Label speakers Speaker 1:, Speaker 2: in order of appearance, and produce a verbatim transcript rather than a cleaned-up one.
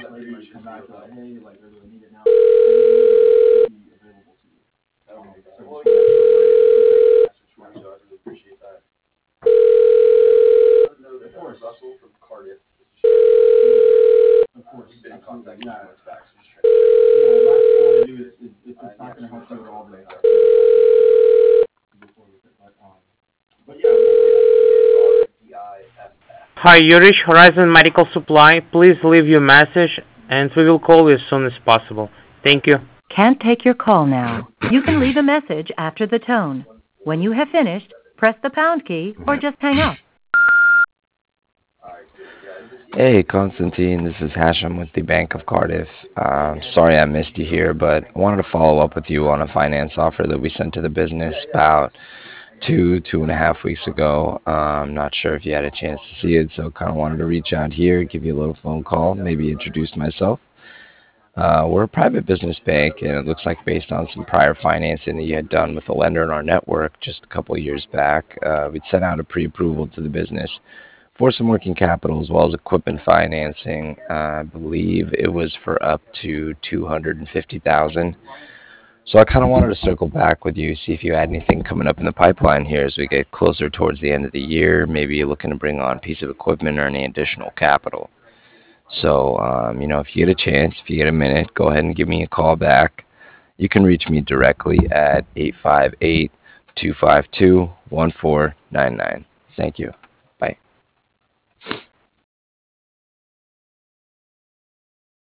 Speaker 1: that
Speaker 2: lady
Speaker 1: pretty much
Speaker 2: come
Speaker 1: is
Speaker 2: back
Speaker 1: you
Speaker 2: to like,
Speaker 1: about.
Speaker 2: hey, like I really need it now. Be available to you.
Speaker 1: Oh
Speaker 2: Um,
Speaker 1: my god.
Speaker 2: so
Speaker 1: Well,
Speaker 2: just
Speaker 1: yeah,
Speaker 2: make
Speaker 1: if
Speaker 2: sure
Speaker 1: you
Speaker 2: like
Speaker 1: could
Speaker 2: you take that
Speaker 1: reach
Speaker 2: situation.
Speaker 1: out, I really appreciate that. Let them know
Speaker 2: Of
Speaker 1: that uh,
Speaker 2: course,
Speaker 1: Russell from Cardiff is just trying to get in touch.
Speaker 2: of
Speaker 1: Uh,
Speaker 2: course,
Speaker 1: we've been in
Speaker 2: absolutely,
Speaker 1: contact a few
Speaker 2: yeah,
Speaker 1: months back, so just trying to check in.
Speaker 2: yeah. Last thing I want to do is, is if
Speaker 1: Uh,
Speaker 2: it's
Speaker 1: and he
Speaker 2: not going to
Speaker 1: actually
Speaker 2: help
Speaker 1: lives
Speaker 2: you
Speaker 1: up
Speaker 2: at
Speaker 1: in
Speaker 2: all, then
Speaker 1: Orlando.
Speaker 2: you know, I'll take it before with it. But um, but yeah,
Speaker 1: So
Speaker 2: we'll,
Speaker 1: yeah, C A R D I F F.
Speaker 3: Hi, you reached Horizon Medical Supply. Please leave your message and we will call you as soon as possible. Thank you.
Speaker 4: Can't take your call now. You can leave a message after the tone.
Speaker 1: One
Speaker 4: When
Speaker 1: four
Speaker 4: you have
Speaker 1: two two
Speaker 4: finished,
Speaker 1: seven.
Speaker 4: press the pound key or just hang up.
Speaker 1: All right, cool. Yeah, is this Ian?
Speaker 5: Hey, Constantine, this is Hashem with the Bank of Cardiff. Um, sorry I missed you here, but I wanted to follow up with you on a finance offer that we sent to the business
Speaker 1: Yeah, yeah.
Speaker 5: about two, two and a half weeks ago. Uh, I'm not sure if you had a chance to see it, so kind of wanted to reach out here, give you a little phone call, maybe introduce myself. Uh, we're a private business bank, and it looks like based on some prior financing that you had done with a lender in our network just a couple of years back, uh, we'd sent out a pre-approval to the business for some working capital as well as equipment financing. Uh, I believe it was for up to two hundred fifty thousand dollars. So I kind of wanted to circle back with you, see if you had anything coming up in the pipeline here as we get closer towards the end of the year. Maybe you're looking to bring on a piece of equipment or any additional capital. So, um, you know, if you get a chance, if you get a minute, go ahead and give me a call back. You can reach me directly at eight five eight, two five two, one four nine nine. Thank you.